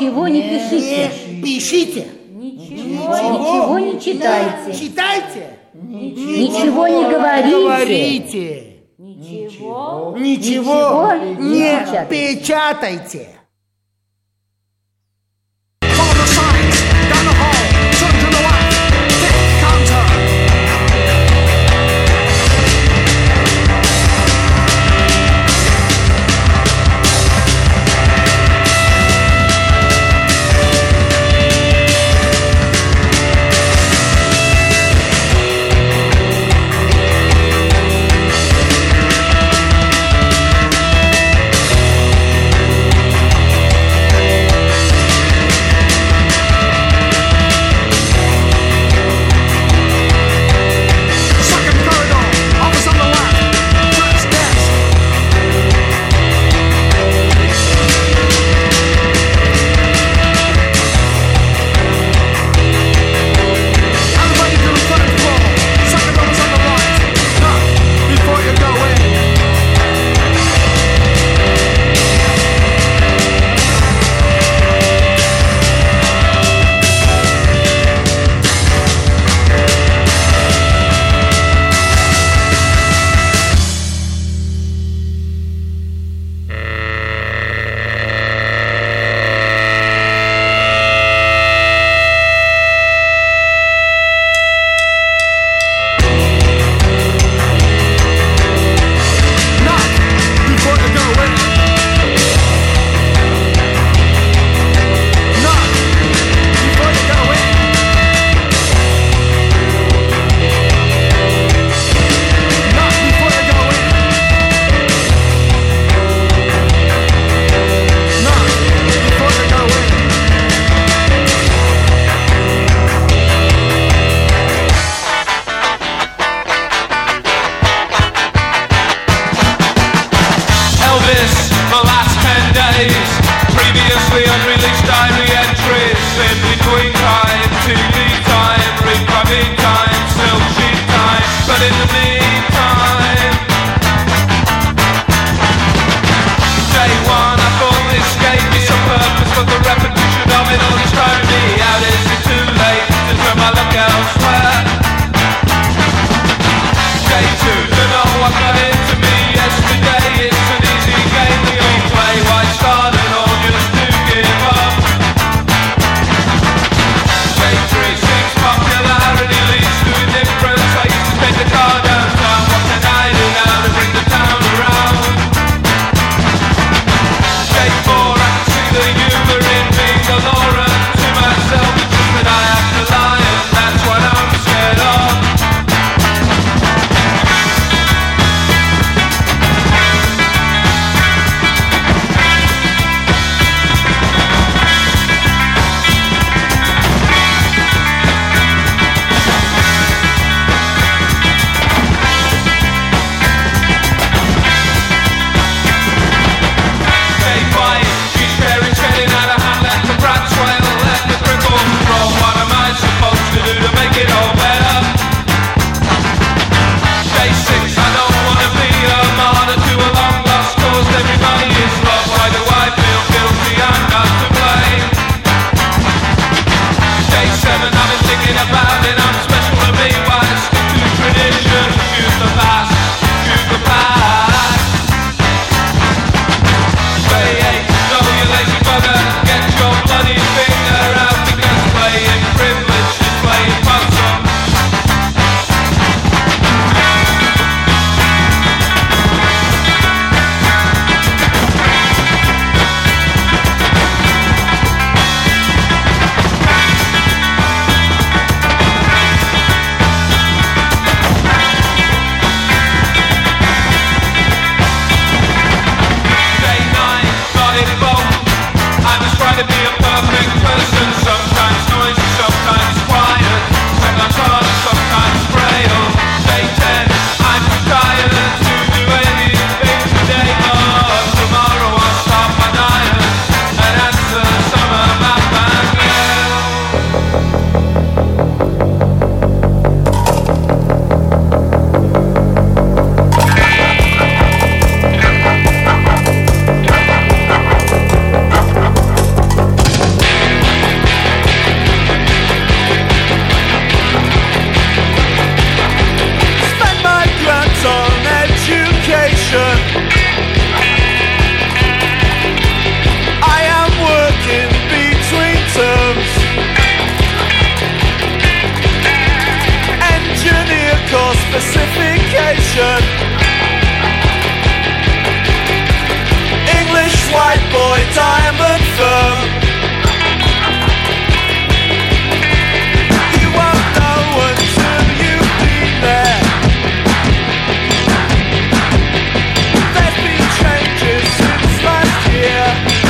Ничего не пишите. Не пишите. Ничего не читайте. Читайте. Ничего не говорите. Ничего не не печатайте. That's what I diamond firm. You won't know until you've been there. There's been changes since last year.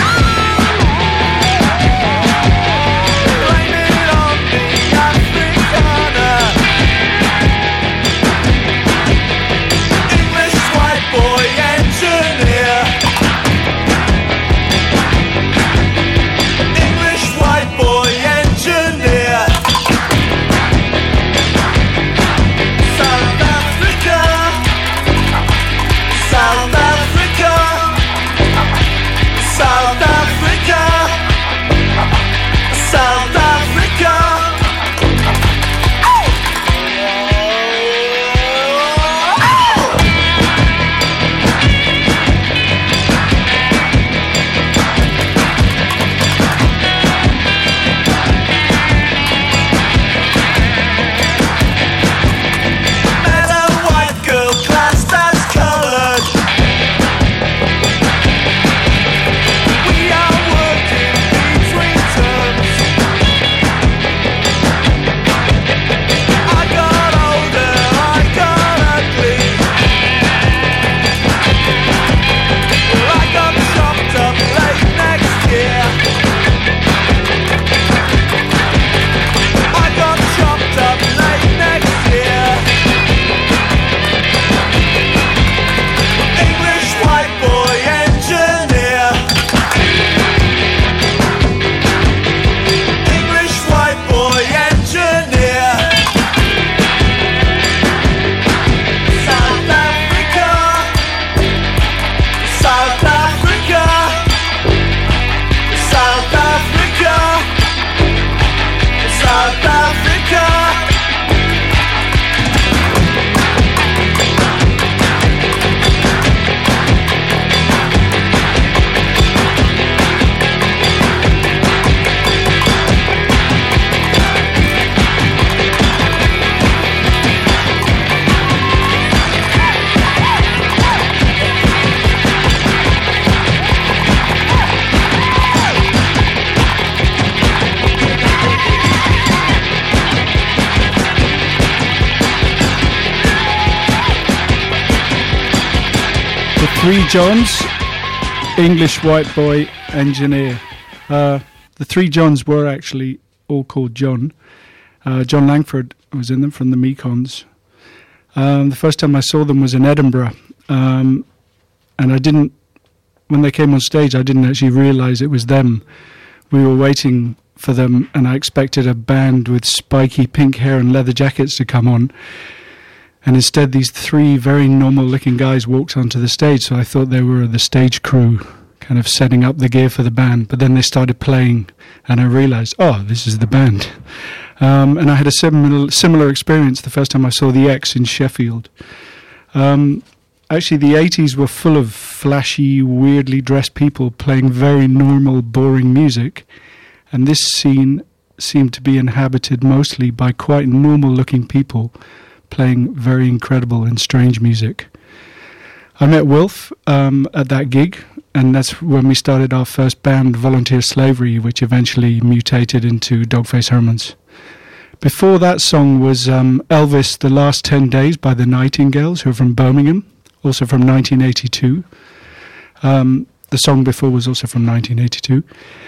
Blame it on the Afrikaner. English white boy engineer. English white boy engineer. South Africa. South Africa. South Africa. South Africa. Met a white girl classed as colored. We are working between terms. I got older, I got ugly. I got chopped up late next year. I got chopped up late next year. English white boy engineer. English white boy engineer. South Africa. South Africa. South Africa. South Africa. The Three Johns, English white boy engineer. The Three Johns were actually all called John. John Langford was in them from the Mekons. The first time I saw them was in Edinburgh, and when they came on stage, I didn't actually realise it was them. We were waiting for them, and I expected a band with spiky pink hair and leather jackets to come on. And instead, these three very normal-looking guys walked onto the stage, so I thought they were the stage crew, kind of setting up the gear for the band. But then they started playing, and I realised, oh, this is the band. And I had a similar experience the first time I saw the X in Sheffield. Actually, the 80s were full of flashy, weirdly dressed people playing very normal, boring music. And this scene seemed to be inhabited mostly by quite normal-looking people playing very incredible and strange music. I met Wilf at that gig, and that's when we started our first band, Volunteer Slavery, which eventually mutated into Dogface Hermans. Before that song was Elvis, The Last 10 Days by the Nightingales, who are from Birmingham, also from 1982. The song before was also from 1982.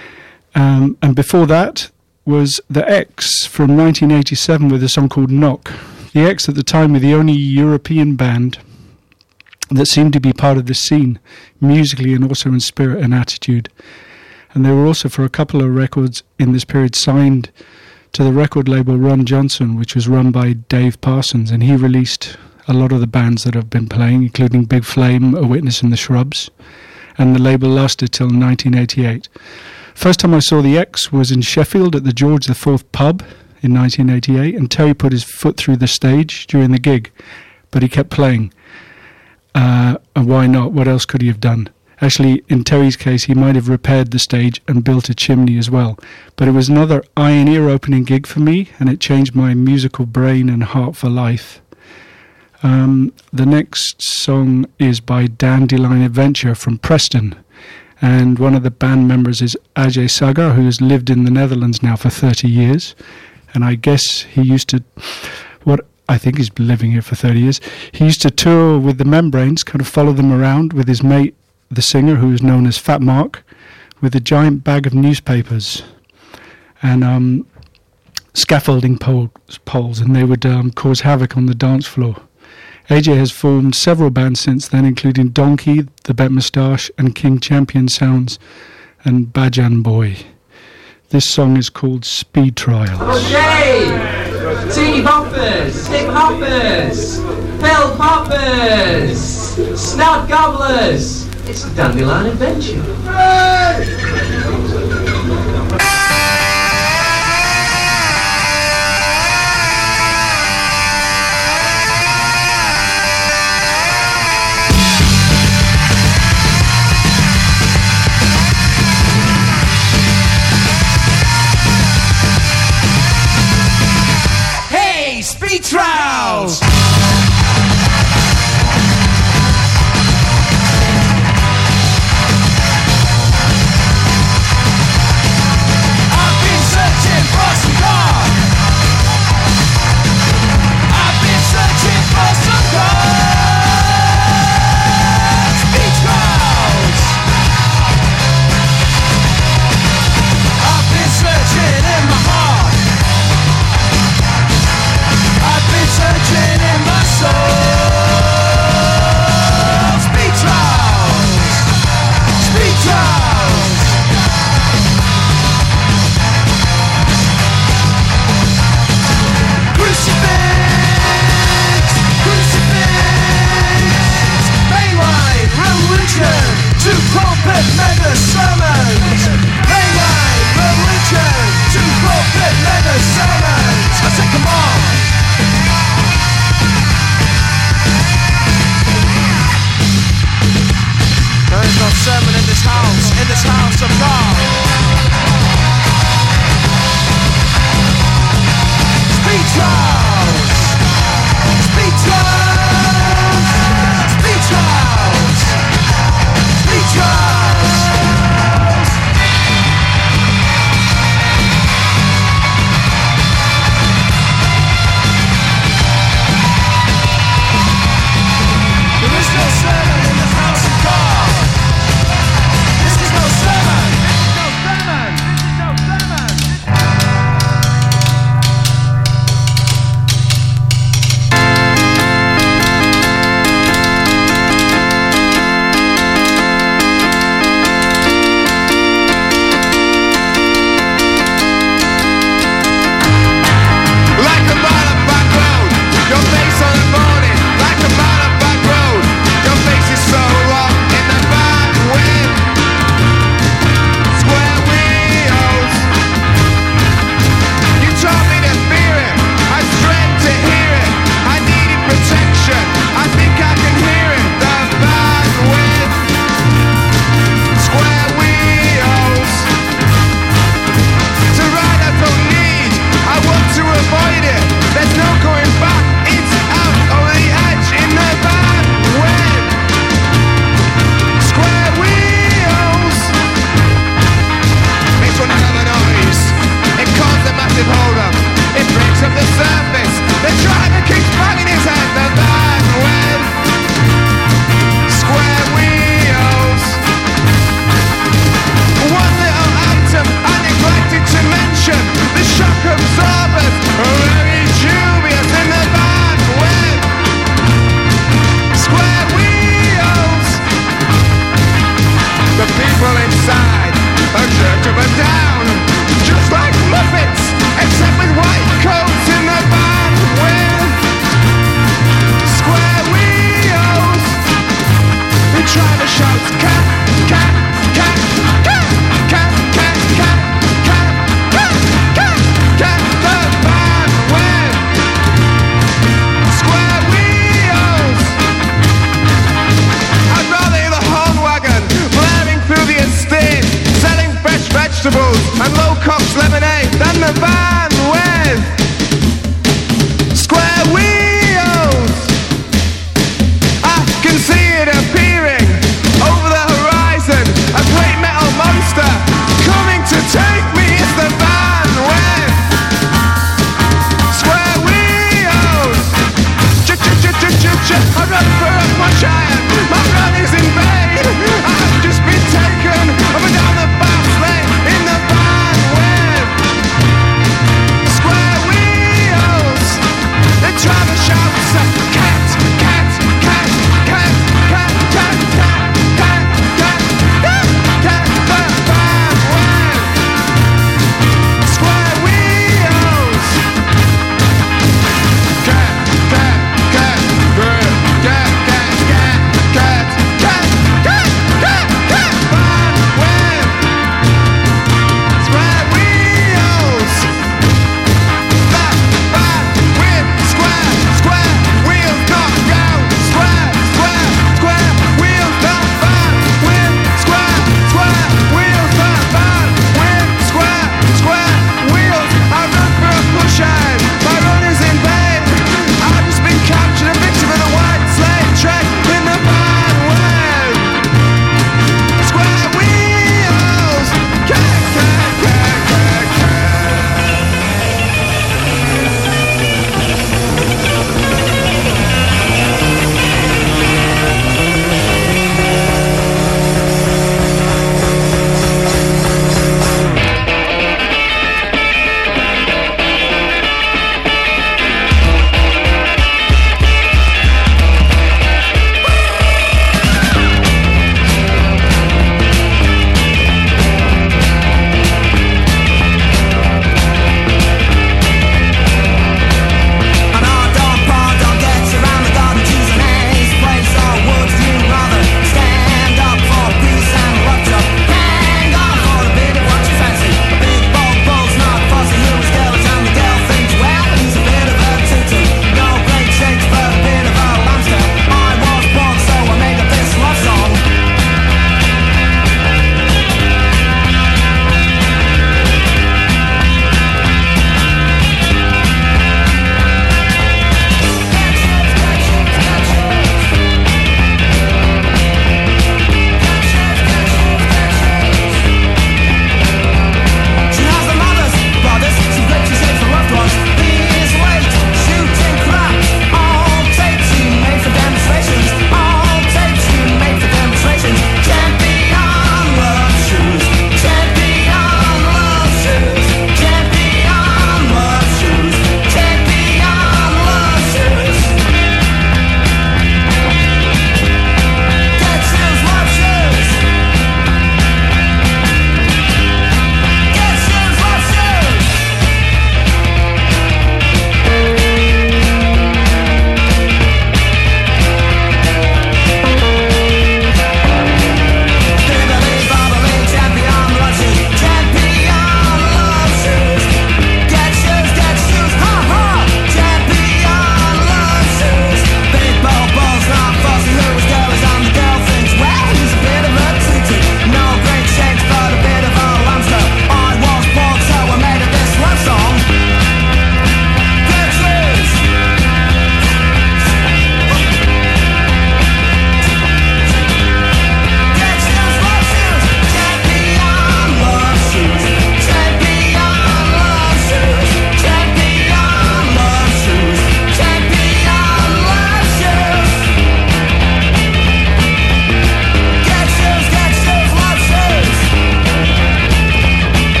And before that was The X from 1987 with a song called Knock. The X at the time were the only European band that seemed to be part of the scene, musically and also in spirit and attitude. And they were also, for a couple of records in this period, signed to the record label Ron Johnson, which was run by Dave Parsons, and he released a lot of the bands that have been playing, including Big Flame, A Witness and the Shrubs, and the label lasted till 1988. First time I saw the X was in Sheffield at the George IV pub in 1988, and Terry put his foot through the stage during the gig, but he kept playing. And why not? What else could he have done? Actually, in Terry's case, he might have repaired the stage and built a chimney as well. But it was another eye and ear opening gig for me, and it changed my musical brain and heart for life. The next song is by Dandelion Adventure from Preston, And one of the band members is Ajay Sagar, who has lived in the Netherlands now for 30 years. And I guess he used to, I think he's been living here for 30 years. He used to tour with the Membranes, kind of follow them around with his mate, the singer, who is known as Fat Mark, with a giant bag of newspapers and scaffolding poles, and they would cause havoc on the dance floor. AJ has formed several bands since then, including Donkey, The Bet Moustache, and King Champion Sounds, and Bajan Boy. This song is called Speed Trials. Okay! Teeny boppers, hip hoppers, pill poppers, snout gobblers. It's a Dandelion Adventure. Hey, speed trials! Mega sermons, mainline religion to pulpit mega sermons. I said, come on. There is no sermon in this house of God. Speed trials, speed trials, speed trials, speed trials.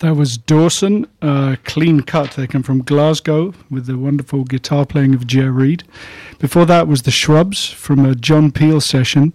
That was Dawson, Clean Cut. They come from Glasgow with the wonderful guitar playing of Jer Reed. Before that was The Shrubs from a John Peel session.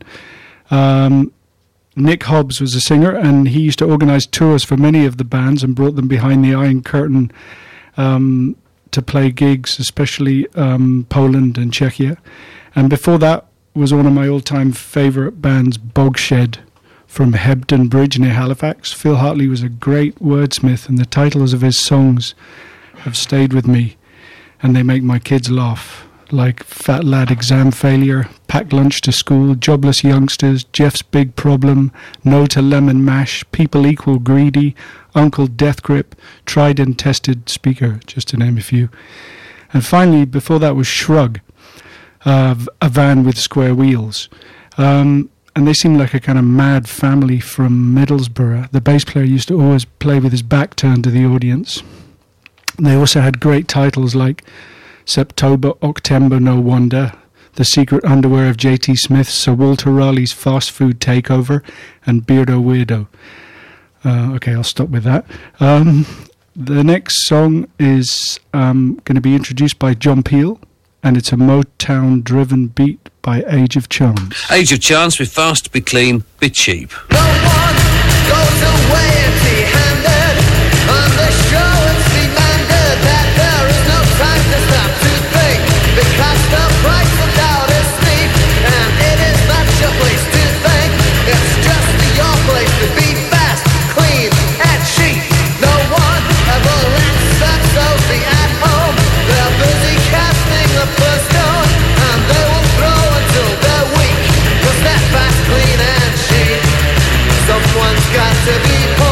Nick Hobbs was a singer, and he used to organise tours for many of the bands and brought them behind the Iron Curtain to play gigs, especially Poland and Czechia. And before that was one of my all-time favourite bands, Bogshed, from Hebden Bridge near Halifax. Phil Hartley was a great wordsmith, and the titles of his songs have stayed with me, and they make my kids laugh, like Fat Lad Exam Failure, Packed Lunch to School, Jobless Youngsters, Jeff's Big Problem, No to Lemon Mash, People Equal Greedy, Uncle Death Grip, Tried and Tested Speaker, just to name a few. And finally, before that was Shrug, a van with square wheels. And they seemed like a kind of mad family from Middlesbrough. The bass player used to always play with his back turned to the audience. They also had great titles like Septober, Octember, No Wonder, The Secret Underwear of J.T. Smith, Sir Walter Raleigh's Fast Food Takeover, and Beardo Weirdo. Okay, I'll stop with that. The next song is going to be introduced by John Peel, and it's a Motown-driven beat by Age of Chance. Age of Chance with Fast to Be Clean, Bit Cheap. No one goes away empty-handed. On the show it's demanded that there is no time to stop to think, because the price of doubt is steep, and it is not your place to think. It's just your place to be fast, clean, and cheap. No one ever lets that Sophie at home. They're busy casting the first stone, and they will throw until they're weak, 'cause they're fast, clean, and cheap. Someone's got to be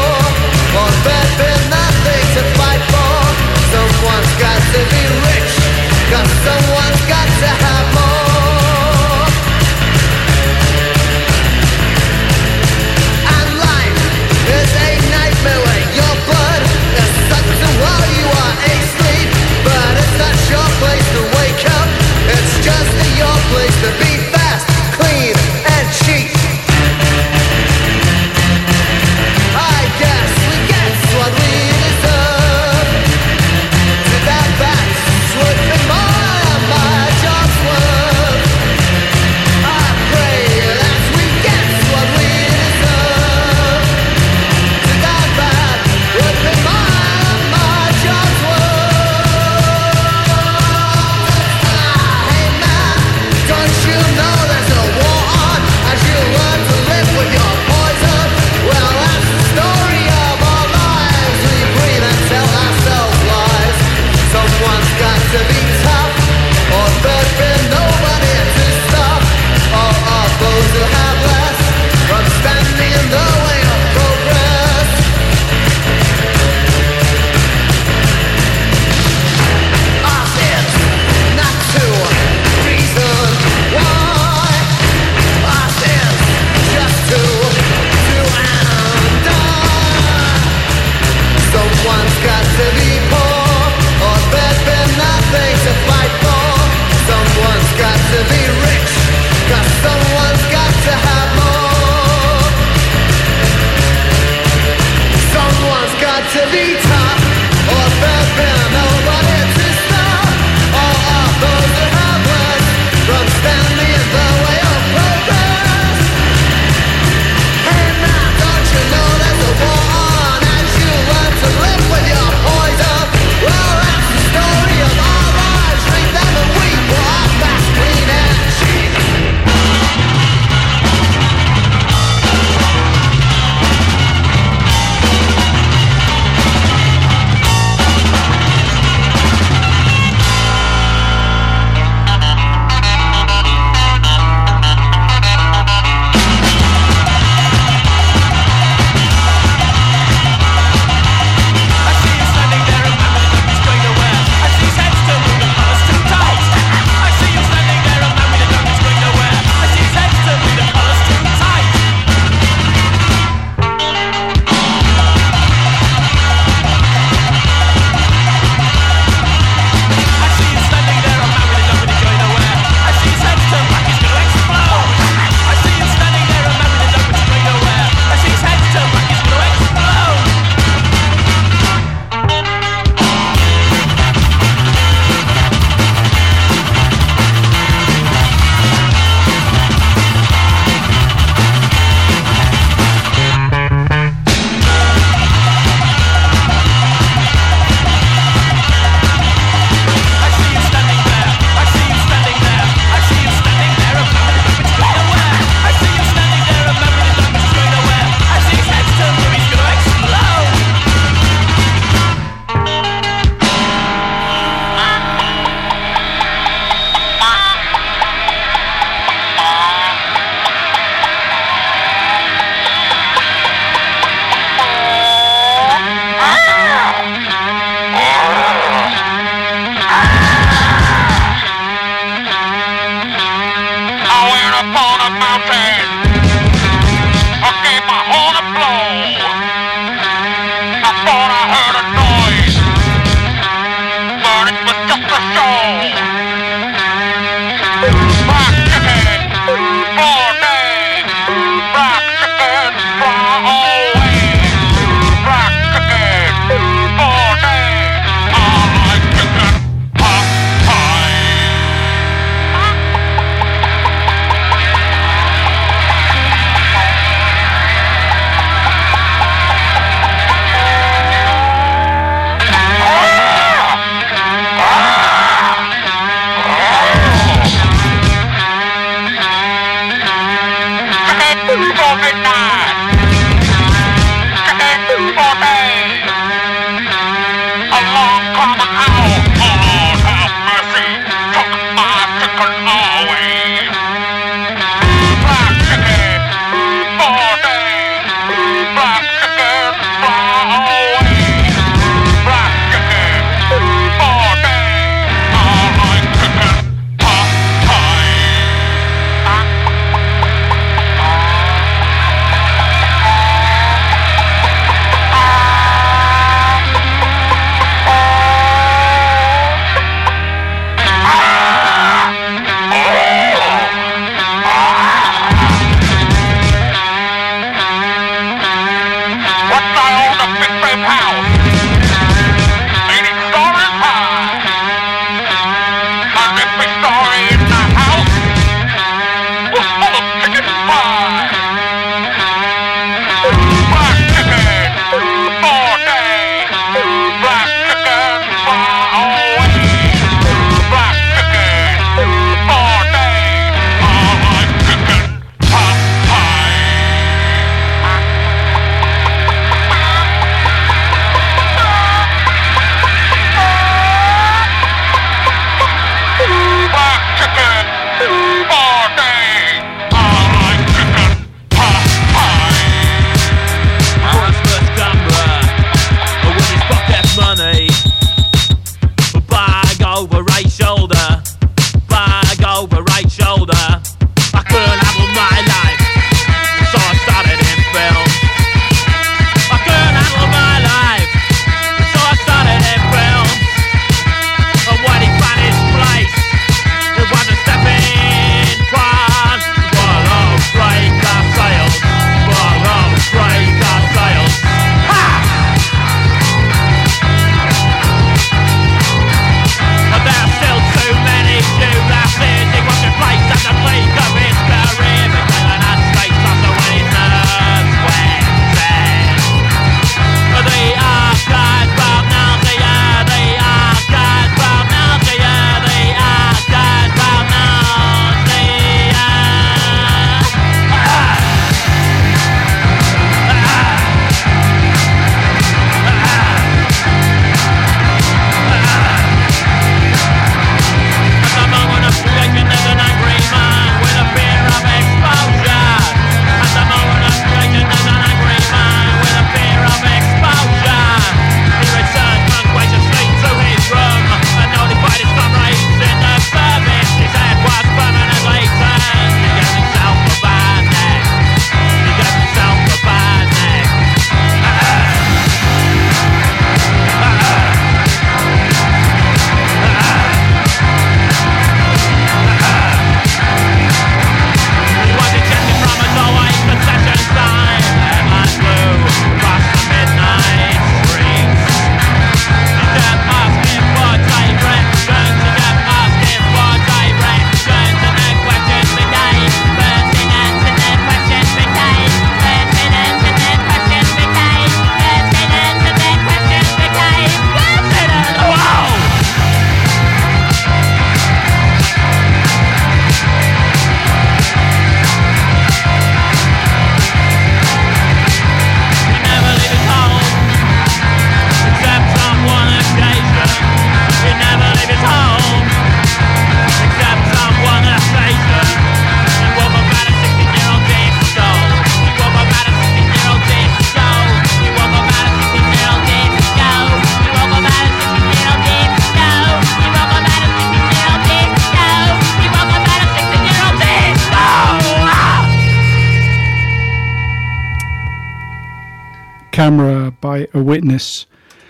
Camera by A Witness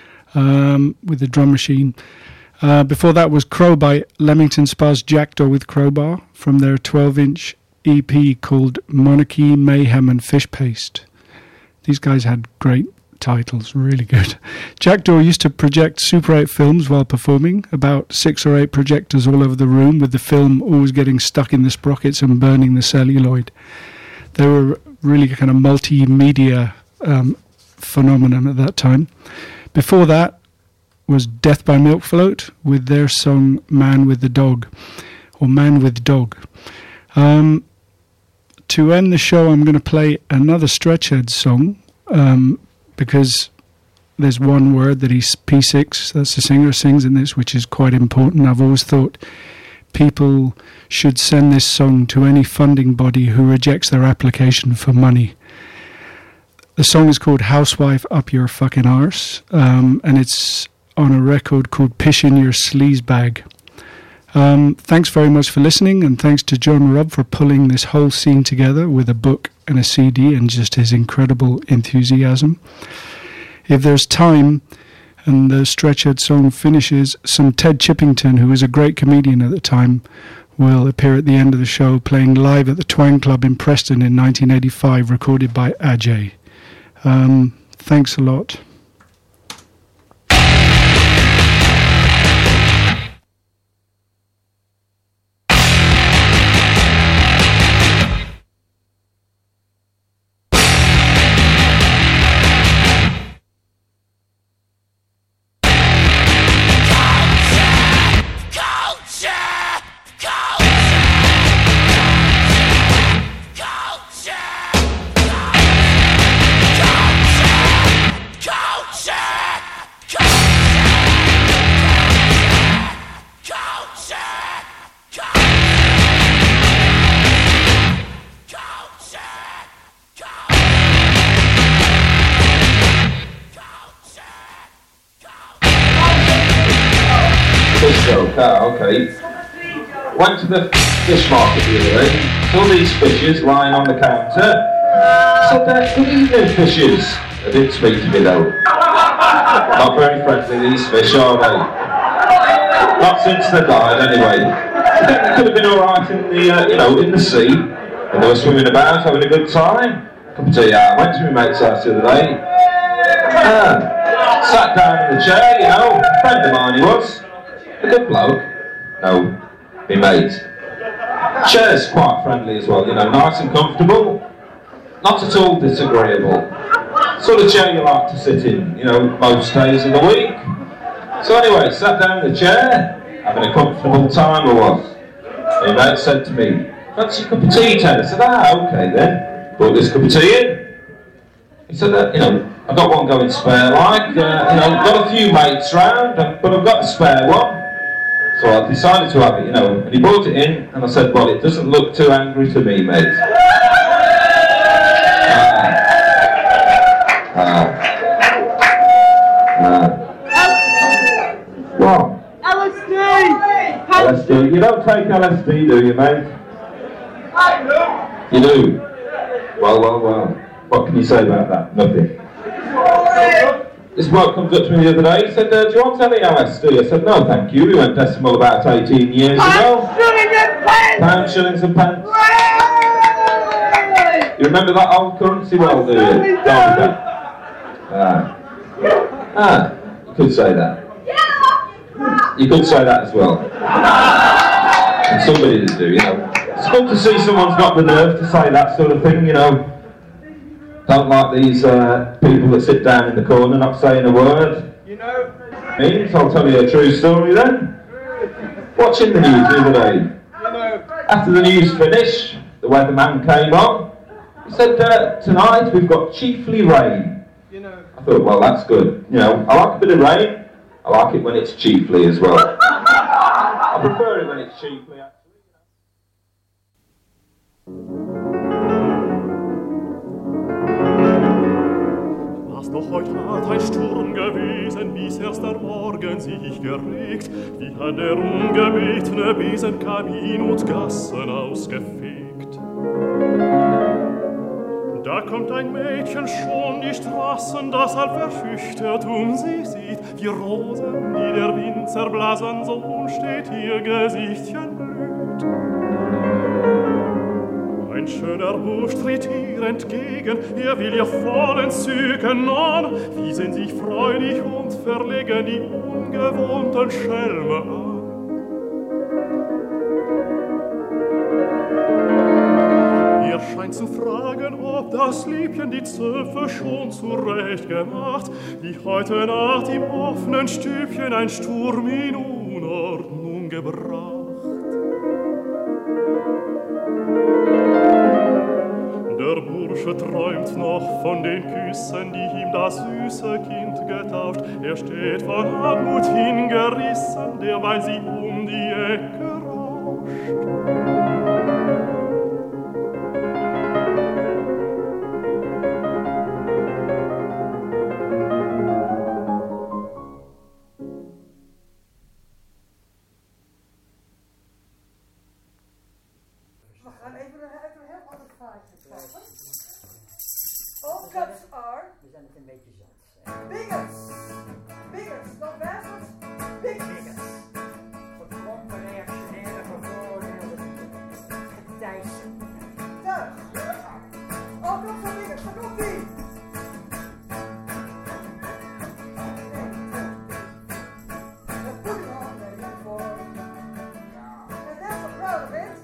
with the drum machine. Before that was Crow by Leamington Spa's Jackdaw with Crowbar from their 12-inch EP called Monarchy, Mayhem and Fish Paste. These guys had great titles, really good. Jackdaw used to project Super 8 films while performing, about 6 or 8 projectors all over the room, with the film always getting stuck in the sprockets and burning the celluloid. They were really kind of multimedia phenomenon at that time. Before that was Death by Milk Float with their song Man with the Dog, or Man with Dog. to end the show, I'm going to play another Stretchhead song because there's one word that P6, that's the singer, sings in this, which is quite important. I've always thought people should send this song to any funding body who rejects their application for money. The song is called Housewife Up Your Fucking Arse, and it's on a record called Pish in Your Sleaze Bag. Thanks very much for listening, and thanks to John Rubb for pulling this whole scene together with a book and a CD and just his incredible enthusiasm. If there's time and the Stretchhead song finishes, some Ted Chippington, who was a great comedian at the time, will appear at the end of the show playing live at the Twang Club in Preston in 1985, recorded by Ajay. Thanks a lot. Okay. Went to the fish market the other day, saw these fishes lying on the counter. Said, good evening, fishes. They didn't speak to me though. Not very friendly, these fish, are they? Not since they died, anyway. I think they could have been alright in the, in the sea. And they were swimming about, having a good time. Cup of tea, I went to my mate's house the other day. Sat down in the chair, a friend of mine he was. A good bloke. No, me mate. Chair's quite friendly as well, nice and comfortable. Not at all disagreeable. Sort of chair you like to sit in, most days of the week. So anyway, sat down in the chair, having a comfortable time I was. My mate said to me, fancy a cup of tea, Ted? I said, okay then. Brought this cup of tea in. He said, I've got one going spare like, got a few mates round, but I've got a spare one. So I decided to have it, and he brought it in, and I said, well, it doesn't look too angry to me, mate. What? LSD? You don't take LSD, do you, mate? You do? Well. What can you say about that? Nothing. This bloke comes up to me the other day, he said, do you want any LSD? I said, no thank you, we went decimal about 18 years ago. Pounds, shillings and pence. You remember that old currency well, do you? You could say that. You could say that as well. And somebody did do, It's good to see someone's got the nerve to say that sort of thing, Don't like these people that sit down in the corner not saying a word. Means I'll tell you a true story then. Watching the news the other day. After the news finished, the weatherman came on. He said, tonight we've got chiefly rain. I thought, well, that's good. I like a bit of rain. I like it when it's chiefly as well. I prefer it when it's chiefly, actually. Doch heut hat ein Sturm gewesen, bis erst der Morgen sich geregt, wie hat der ungebetene Besen Kamin und Gassen ausgefegt. Da kommt ein Mädchen schon die Straßen, das halb verschüchtert sie sieht, die Rosen, die der Wind zerblasen, so unstet ihr Gesichtchen blüht. Ein schöner Bursch tritt ihr entgegen, will ihr vollen Zügen an, wiesen sich freudig und verlegen die ungewohnten Schelme an. Er scheint zu fragen, ob das Liebchen die Zöpfe schon zurecht gemacht, wie heute Nacht im offenen Stübchen ein Sturm in Unordnung gebracht. Bursche träumt noch von den Küssen, die ihm das süße Kind getauft. Er steht von Anmut hingerissen, derweil sie um die Ecke rauscht. All cuts are bigots. Bigots, not bastards. Bigots. Verkrompen reactionaire bevoordeelden. Getijzen. Thuis. All cuts are bigots. Daar komt ie. They're putting on their uniform. And they're so proud of it.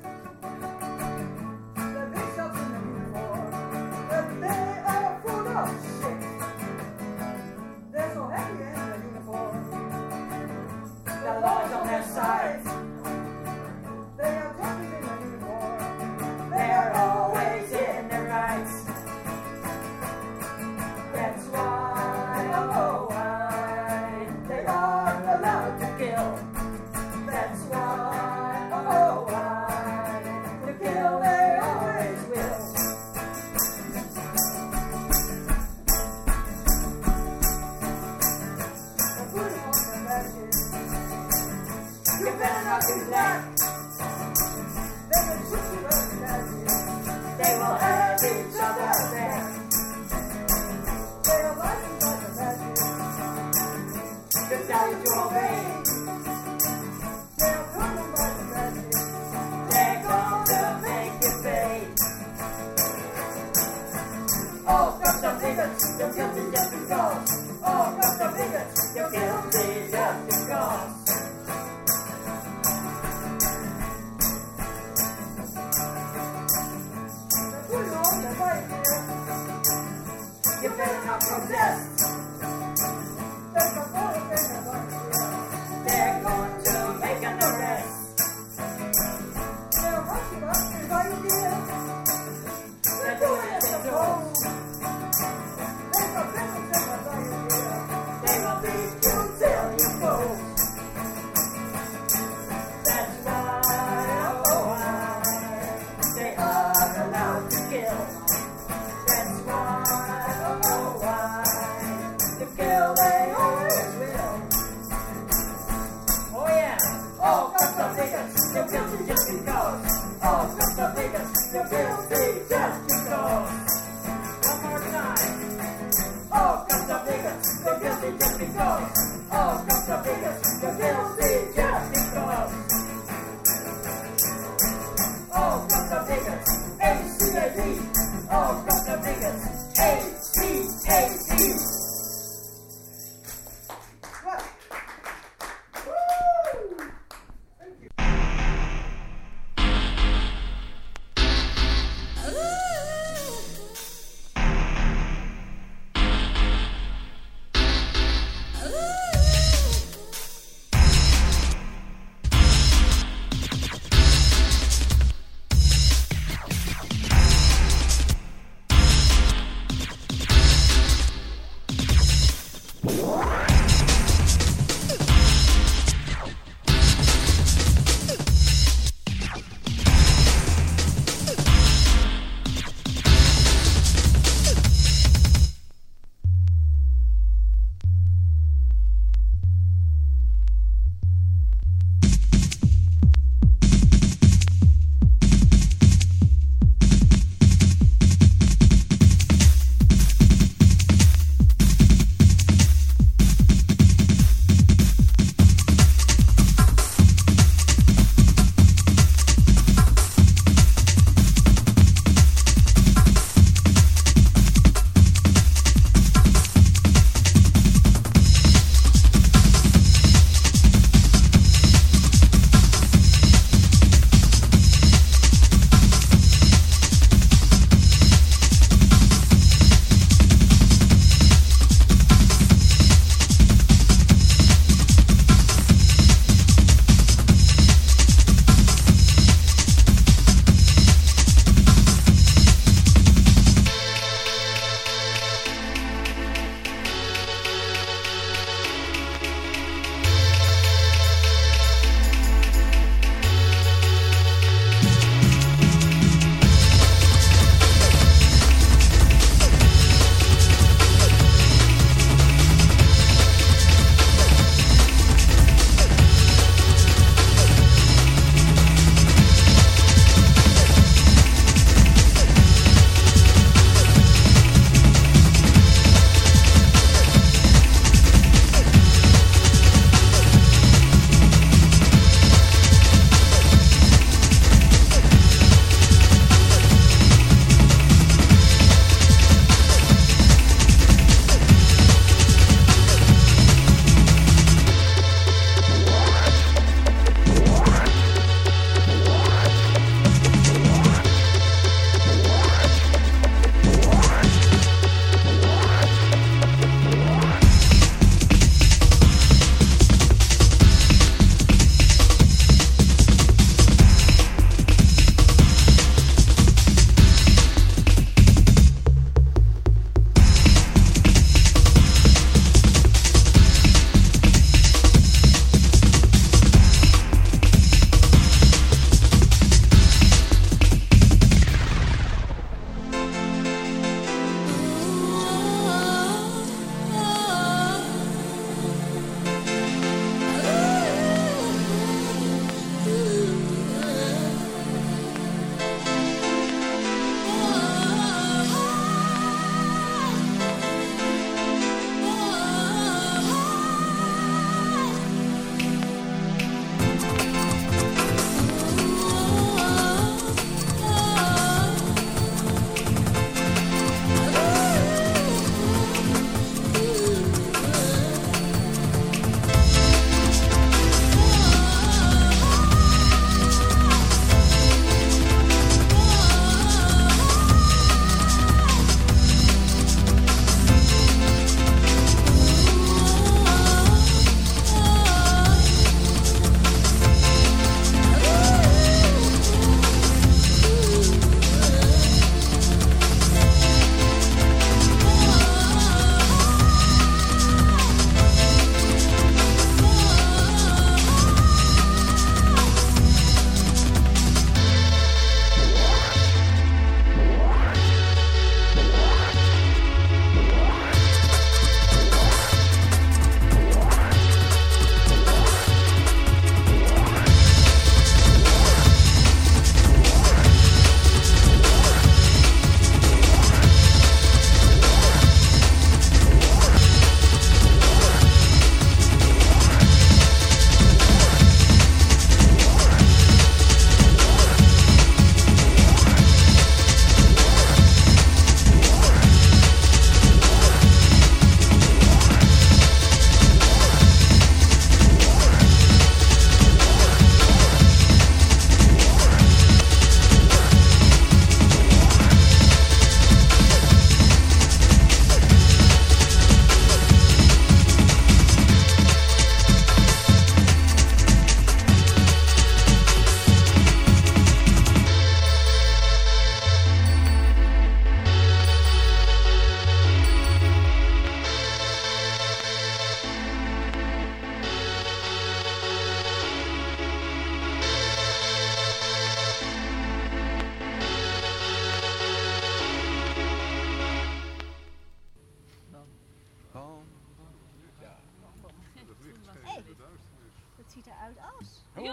The bishops in the uniform. But they are full of shit. They're so happy in their uniform. The law is on their side. They are jumping in their uniform. They are always in their rights. That's why, oh why, they are allowed to kill. That's why, oh why, to kill they always will. They're putting on their badges. You better not be black. They will shoot you up in badges. They will have each other back. They are fighting by the badges. You tell you to obey. They are coming by the badges. They're gonna make you pay. All comes of bigots, you're guilty just because. All comes of bigots, you're guilty just because. They're putting on their white gear. You better not protest. There's a photo taken right here. They're going to make an arrest. They're rushing up to right here. They're doing it to pose. There's a difference in the right here. They will beat you till you go. That's why, oh why, they are allowed to kill. That's why, oh why,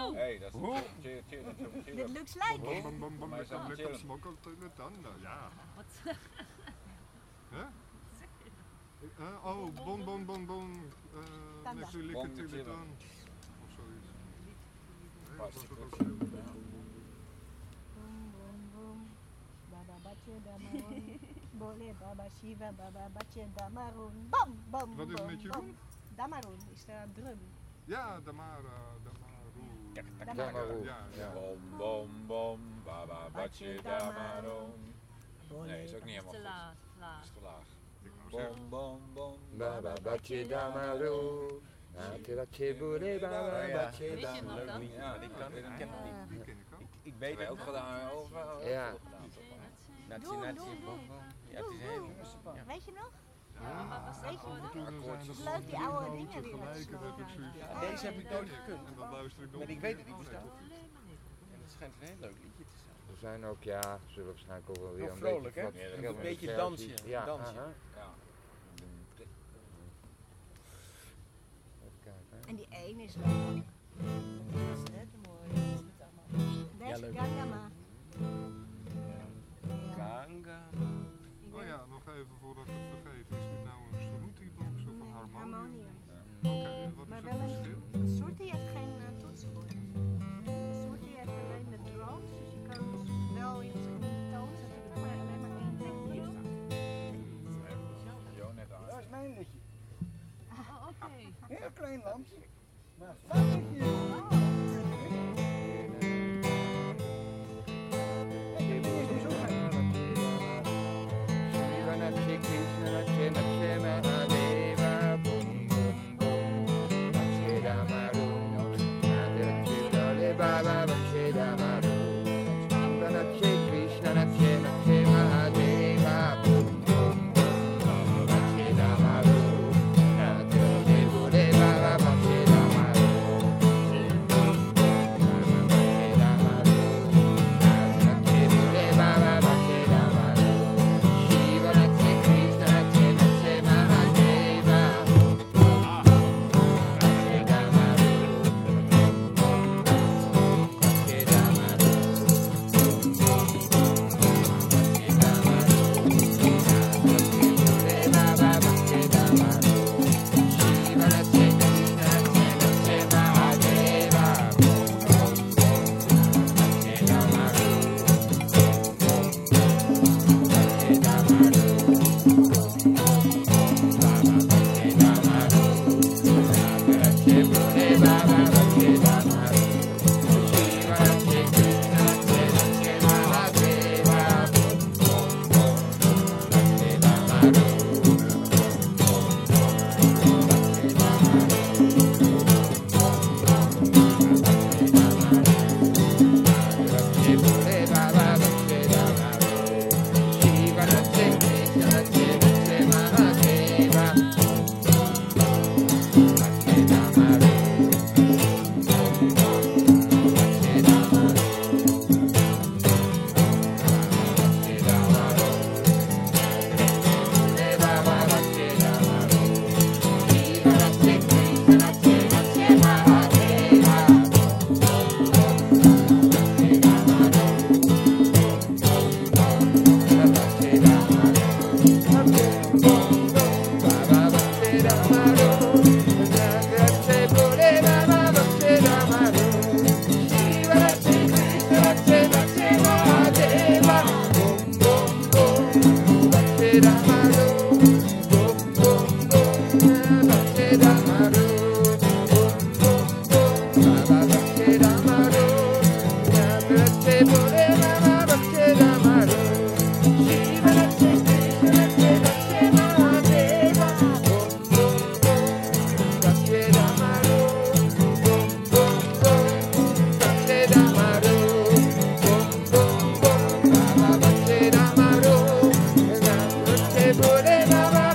Hey, dat is It looks like it. Lekker smokkelen de tanden, ja. Hè? Oh, bon. Natuurlijk lekker dan. Of zoiets. Nee, was dat ook zo? Baba bache damarun. Bole baba shiva, baba bache damarun. Bam, bam, Wat is het met je doen? Damarun is de drum. Ja, Damaru. Ja. Bom, baba, bache, damaron. Nee, is ook niet helemaal goed. Laag. Is te laag. Bom, baba, bache, damaron. Bache, bure, baba, bache, damaron. Ja, die kan ik. Die ken ik ook. Ik weet het ook gedaan. Ja. Doe. Ja, het is heel Weet je nog? Weet je nog? Leuk die oude dingen weer. Deze heb ik nooit gekund. En dan luister ik nog. Maar ik weet het niet verstaan. En het schijnt een heel leuk liedje te zijn. Er zijn ook, zullen waarschijnlijk ook wel weer Heel vrolijk, hè? Een beetje dansje. Ja. En die ene is leuk. Dat is net mooi. Dat is Gangama. Oh ja, nog even voordat ik het vergeet. Is dit nou een Sruti-box of een harmonium? Harmonium. Oké, wat Maar is wel het verschil? een Sruti heeft geen toetsenbord. Een Sruti heeft alleen de drones, dus je kan wel in verschillende tonen zetten, maar alleen maar één tekstje. Dat is mijn liedje. Oh, oké. Heel klein lampje, maar fucking huge. Baba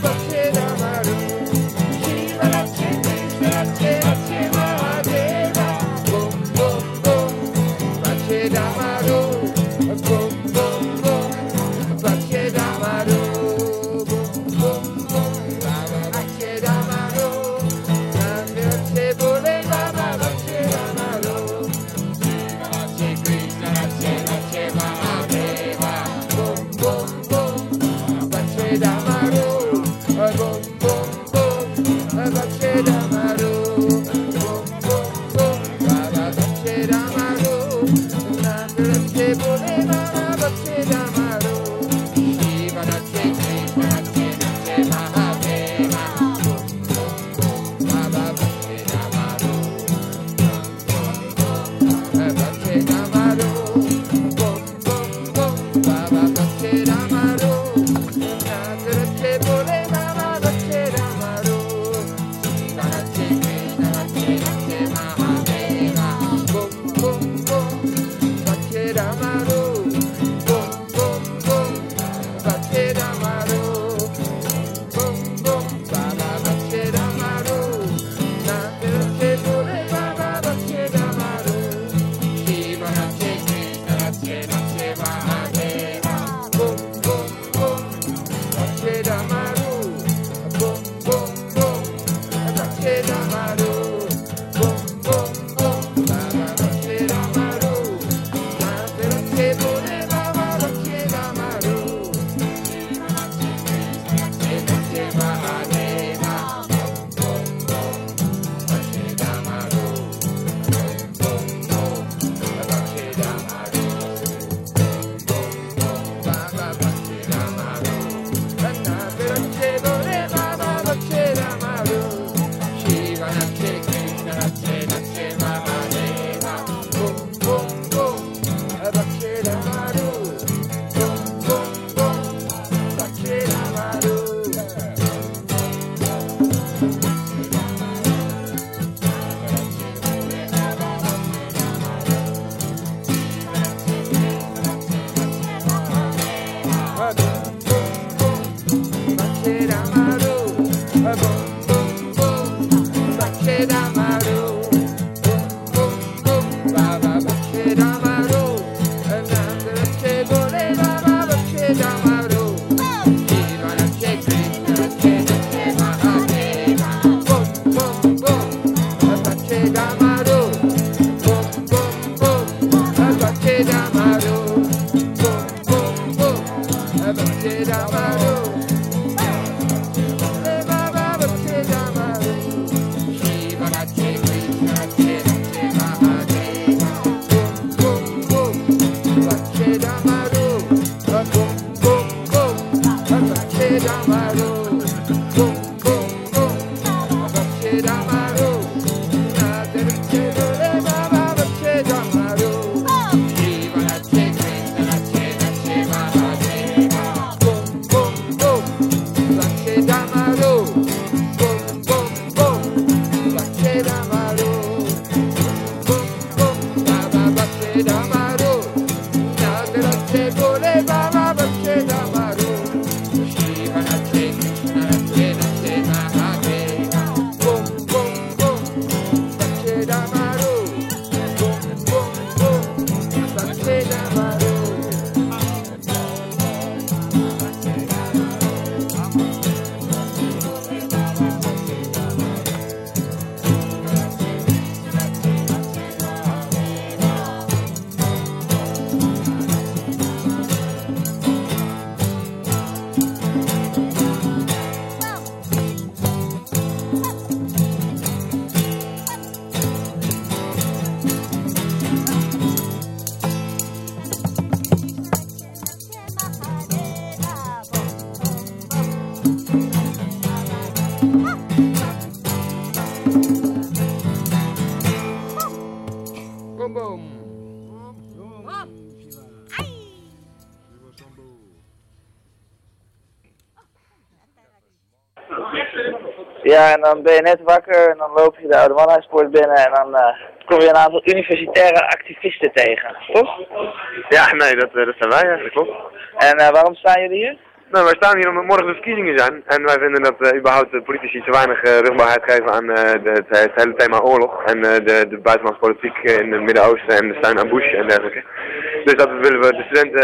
Ja, en dan ben je net wakker en dan loop je de Oude Mannheidspoort binnen en dan kom je een aantal universitaire activisten tegen, toch? Ja, nee, dat zijn wij, dat klopt. En waarom staan jullie hier? Nou, wij staan hier omdat morgen de verkiezingen zijn en wij vinden dat überhaupt de politici te weinig rugbaarheid geven aan het hele thema oorlog en de buitenlandse politiek in het Midden-Oosten en de steun aan Bush en dergelijke. Dus dat willen we de studenten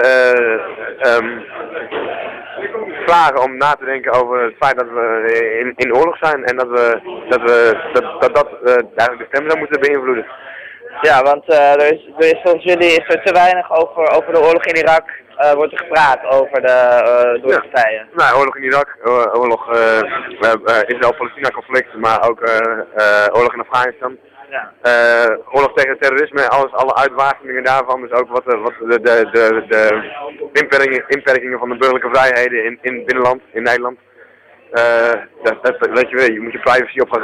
vragen om na te denken over het feit dat we in oorlog zijn en dat eigenlijk de stem zou moeten beïnvloeden. Ja, want er is volgens jullie te weinig over de oorlog in Irak, wordt er gepraat over door de partijen. Nou, oorlog in Irak, oorlog Israël-Palestina-conflict, maar ook oorlog in Afghanistan. Ja. Oorlog tegen terrorisme, alle uitwasemingen daarvan, dus ook wat de inperkingen van de burgerlijke vrijheden in het binnenland, in Nederland. Weet je wel, je moet je privacy op gaan